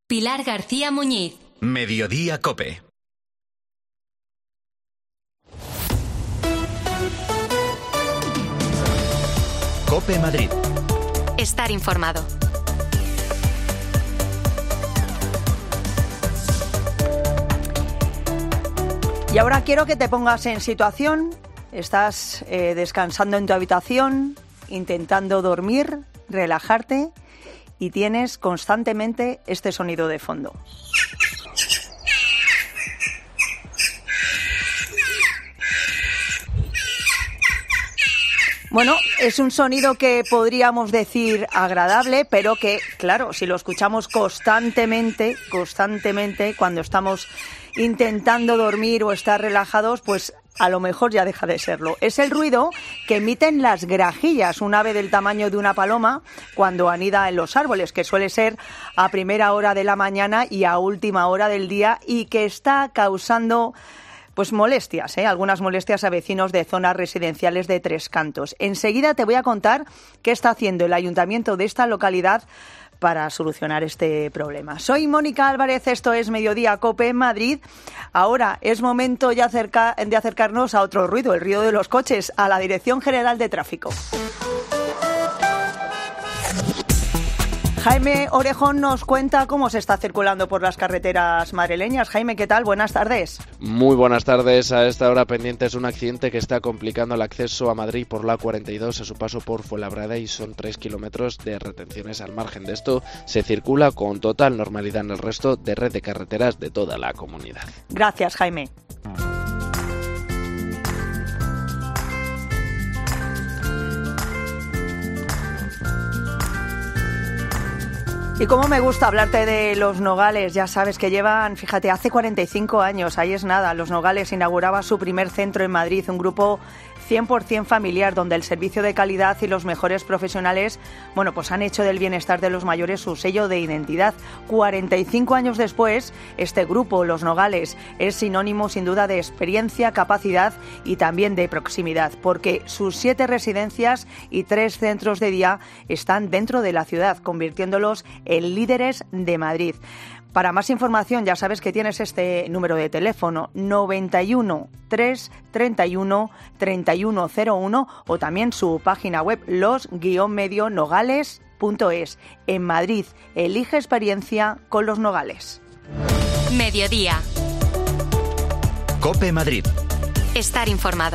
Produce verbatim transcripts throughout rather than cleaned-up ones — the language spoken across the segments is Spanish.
Pilar García Muñiz. Mediodía COPE. COPE Madrid. Estar informado. Y ahora quiero que te pongas en situación. Estás eh, descansando en tu habitación, intentando dormir, relajarte, y tienes constantemente este sonido de fondo. Bueno, es un sonido que podríamos decir agradable, pero que, claro, si lo escuchamos constantemente, constantemente, cuando estamos intentando dormir o estar relajados, pues a lo mejor ya deja de serlo. Es el ruido que emiten las grajillas, un ave del tamaño de una paloma, cuando anida en los árboles, que suele ser a primera hora de la mañana y a última hora del día, y que está causando pues molestias, ¿eh? algunas molestias a vecinos de zonas residenciales de Tres Cantos. Enseguida te voy a contar qué está haciendo el ayuntamiento de esta localidad para solucionar este problema. Soy Mónica Álvarez, esto es Mediodía COPE en Madrid. Ahora es momento ya acerca, de acercarnos a otro ruido, el ruido de los coches, a la Dirección General de Tráfico. Jaime Orejón nos cuenta cómo se está circulando por las carreteras madrileñas. Jaime, ¿qué tal? Buenas tardes. Muy buenas tardes. A esta hora pendientes un accidente que está complicando el acceso a Madrid por la cuarenta y dos a su paso por Fuenlabrada, y son tres kilómetros de retenciones. Al margen de esto, se circula con total normalidad en el resto de red de carreteras de toda la comunidad. Gracias, Jaime. Y cómo me gusta hablarte de Los Nogales. Ya sabes que llevan, fíjate, hace cuarenta y cinco años, ahí es nada, Los Nogales inauguraba su primer centro en Madrid, un grupo cien por ciento familiar, donde el servicio de calidad y los mejores profesionales, bueno, pues han hecho del bienestar de los mayores su sello de identidad. cuarenta y cinco años después, este grupo, Los Nogales, es sinónimo sin duda de experiencia, capacidad y también de proximidad, porque sus siete residencias y tres centros de día están dentro de la ciudad, convirtiéndolos en líderes de Madrid. Para más información ya sabes que tienes este número de teléfono noventa y uno, tres treinta y uno, treinta y uno cero uno, o también su página web los guion medio nogales punto es. En Madrid, elige experiencia con Los Nogales. Mediodía. COPE Madrid. Estar informado.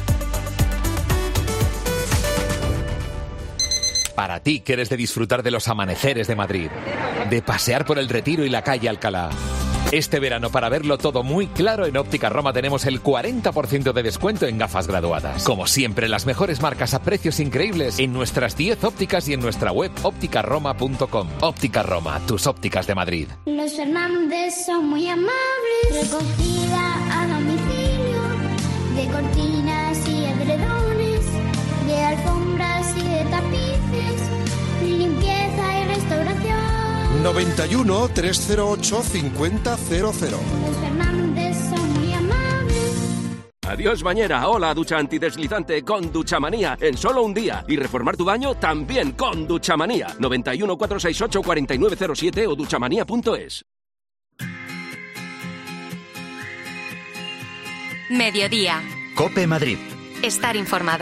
Para ti que eres de disfrutar de los amaneceres de Madrid, de pasear por el Retiro y la calle Alcalá. Este verano, para verlo todo muy claro, en Óptica Roma tenemos el cuarenta por ciento de descuento en gafas graduadas. Como siempre, las mejores marcas a precios increíbles en nuestras diez ópticas y en nuestra web óptica roma punto com. Óptica Roma, tus ópticas de Madrid. Los Fernández son muy amables. Recogida a domicilio de cortinas y edredones, de alfombras y de tapices, limpieza y restauración. noventa y uno, trescientos ocho, cincuenta cero cero. Los Fernández son muy amables. Adiós bañera, hola ducha antideslizante con Duchamanía en solo un día. Y reformar tu baño también con Duchamanía. noventa y uno, cuatrocientos sesenta y ocho, cuarenta y nueve cero siete o duchamanía punto es. Mediodía. COPE Madrid. Estar informado.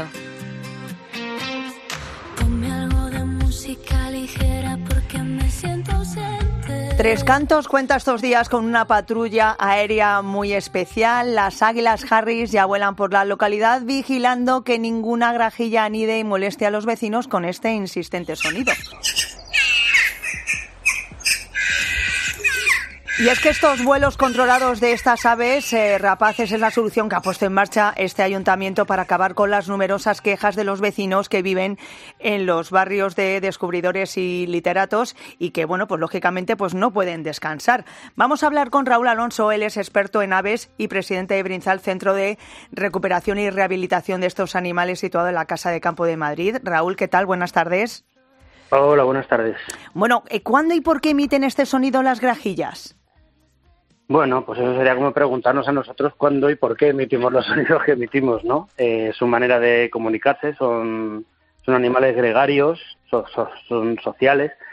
Ponme algo de música ligera porque me siento ausente. Tres Cantos cuenta estos días con una patrulla aérea muy especial. Las águilas Harris ya vuelan por la localidad vigilando que ninguna grajilla anide y moleste a los vecinos con este insistente sonido. Y es que estos vuelos controlados de estas aves eh, rapaces es la solución que ha puesto en marcha este ayuntamiento para acabar con las numerosas quejas de los vecinos que viven en los barrios de descubridores y literatos y que, bueno, pues lógicamente pues no pueden descansar. Vamos a hablar con Raúl Alonso, él es experto en aves y presidente de Brinzal, Centro de Recuperación y Rehabilitación de estos animales, situado en la Casa de Campo de Madrid. Raúl, ¿qué tal? Buenas tardes. Hola, buenas tardes. Bueno, ¿cuándo y por qué emiten este sonido las grajillas? Bueno, pues eso sería como preguntarnos a nosotros cuándo y por qué emitimos los sonidos que emitimos, ¿no? Eh, su manera de comunicarse, son, son animales gregarios, son, son, son sociales,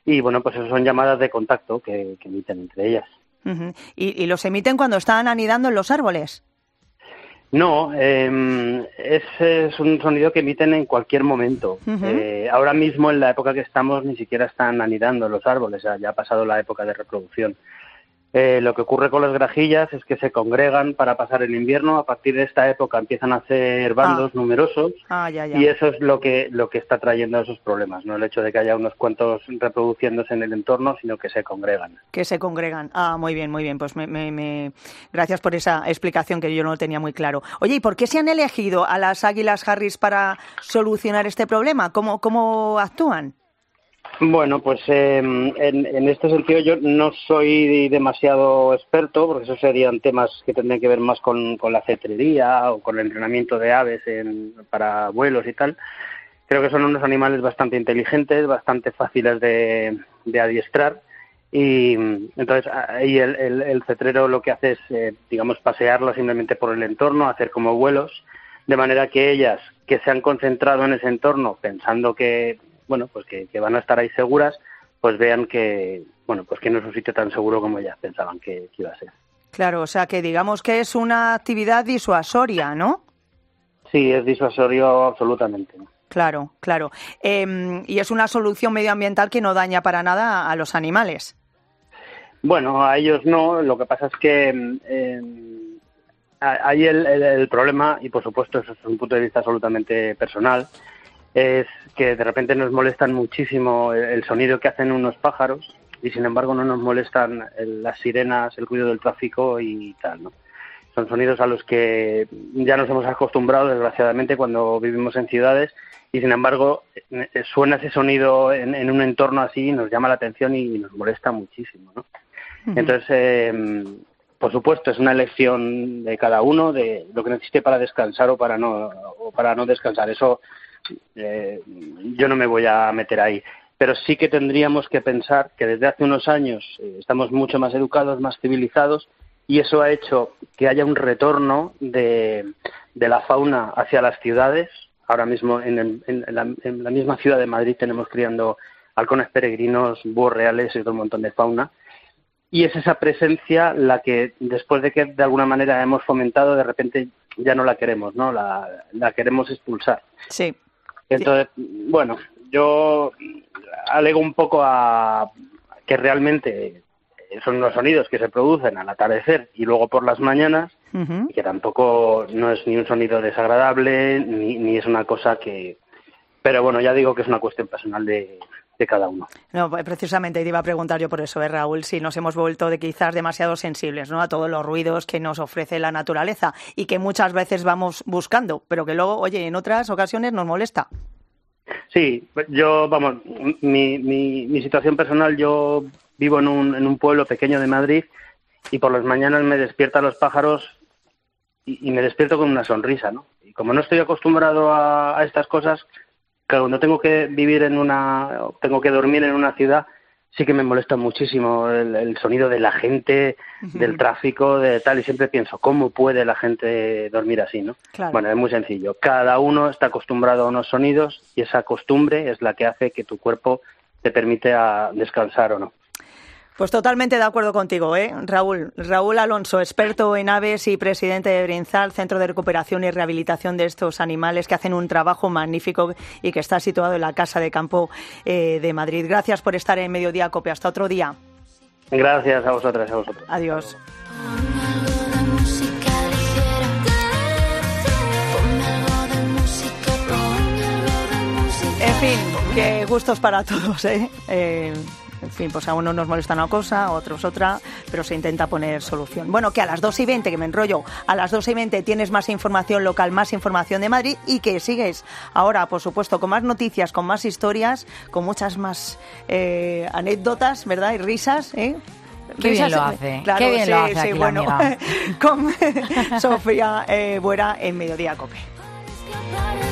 y bueno, pues eso son llamadas de contacto que, que emiten entre ellas. Uh-huh. ¿Y, ¿Y los emiten cuando están anidando en los árboles? No, eh, es, es un sonido que emiten en cualquier momento. Uh-huh. Eh, ahora mismo, en la época que estamos, ni siquiera están anidando en los árboles, ya, ya ha pasado la época de reproducción. Eh, lo que ocurre con las grajillas es que se congregan para pasar el invierno. A partir de esta época empiezan a hacer bandos ah. numerosos ah, ya, ya. y eso es lo que lo que está trayendo esos problemas, no el hecho de que haya unos cuantos reproduciéndose en el entorno, sino que se congregan. Que se congregan. Ah, muy bien, muy bien. Pues me, me, me... gracias por esa explicación que yo no lo tenía muy claro. Oye, ¿y por qué se han elegido a las águilas Harris para solucionar este problema? ¿Cómo, cómo actúan? Bueno, pues eh, en, en este sentido yo no soy demasiado experto, porque esos serían temas que tendrían que ver más con, con la cetrería o con el entrenamiento de aves en, para vuelos y tal. Creo que son unos animales bastante inteligentes, bastante fáciles de, de adiestrar, y entonces ahí el, el, el cetrero lo que hace es, eh, digamos, pasearlas simplemente por el entorno, hacer como vuelos, de manera que ellas, que se han concentrado en ese entorno pensando que bueno, pues que, que van a estar ahí seguras, pues vean que, bueno, pues que no es un sitio tan seguro como ellas pensaban que, que iba a ser. Claro, o sea que digamos que es una actividad disuasoria, ¿no? Sí, es disuasorio absolutamente. Claro, claro. Eh, y es una solución medioambiental que no daña para nada a los animales. Bueno, a ellos no, lo que pasa es que eh, hay el, el, el problema, y por supuesto eso es un punto de vista absolutamente personal, es que de repente nos molestan muchísimo el sonido que hacen unos pájaros y sin embargo no nos molestan las sirenas, el ruido del tráfico y tal, ¿no? Son sonidos a los que ya nos hemos acostumbrado desgraciadamente cuando vivimos en ciudades y sin embargo suena ese sonido en, en un entorno así, nos llama la atención y nos molesta muchísimo, ¿no? Uh-huh. Entonces, eh, por supuesto, es una elección de cada uno de lo que necesite para descansar o para no, o para no descansar. Eso Eh, yo no me voy a meter ahí, pero sí que tendríamos que pensar que desde hace unos años eh, estamos mucho más educados, más civilizados y eso ha hecho que haya un retorno de, de la fauna hacia las ciudades. Ahora mismo en, el, en, la, en la misma ciudad de Madrid tenemos criando halcones peregrinos, búhos reales y otro montón de fauna. Y es esa presencia la que, después de que de alguna manera hemos fomentado, de repente ya no la queremos, ¿no? La, la queremos expulsar. Sí. Entonces, sí. Bueno, yo alego un poco a que realmente son unos sonidos que se producen al atardecer y luego por las mañanas, uh-huh. y que tampoco no es ni un sonido desagradable, ni, ni es una cosa que... Pero bueno, ya digo que es una cuestión personal de... de cada uno. No, precisamente te iba a preguntar yo por eso, ¿eh, Raúl? Si nos hemos vuelto de quizás demasiado sensibles, ¿no?, a todos los ruidos que nos ofrece la naturaleza y que muchas veces vamos buscando, pero que luego, oye, en otras ocasiones nos molesta. Sí, yo, vamos, mi, mi, mi situación personal, yo vivo en un, en un pueblo pequeño de Madrid y por las mañanas me despiertan los pájaros y, y me despierto con una sonrisa, ¿no? Y como no estoy acostumbrado a, a estas cosas, claro, cuando tengo que vivir en una, tengo que dormir en una ciudad, sí que me molesta muchísimo el, el sonido de la gente, uh-huh. del tráfico, de tal, y siempre pienso, ¿cómo puede la gente dormir así, no? Claro. Bueno, es muy sencillo. Cada uno está acostumbrado a unos sonidos y esa costumbre es la que hace que tu cuerpo te permite a descansar o no. Pues totalmente de acuerdo contigo, ¿eh? Raúl. Raúl Alonso, experto en aves y presidente de Brinzal, Centro de Recuperación y Rehabilitación de estos animales, que hacen un trabajo magnífico y que está situado en la Casa de Campo eh, de Madrid. Gracias por estar en Mediodía Cope. Hasta otro día. Gracias a vosotras, a vosotros. Adiós. En fin, que gustos para todos, ¿eh? eh En fin, pues a unos nos molesta una cosa, a otros otra, pero se intenta poner solución. Bueno, que a las dos y veinte, que me enrollo, a las dos y veinte tienes más información local, más información de Madrid y que sigues ahora, por supuesto, con más noticias, con más historias, con muchas más eh, anécdotas, ¿verdad? Y risas, ¿eh? Qué risas, bien lo hace, claro, qué bien sí, lo hace sí, aquí bueno, la amiga. con Sofía eh, Buera en Mediodía Cope.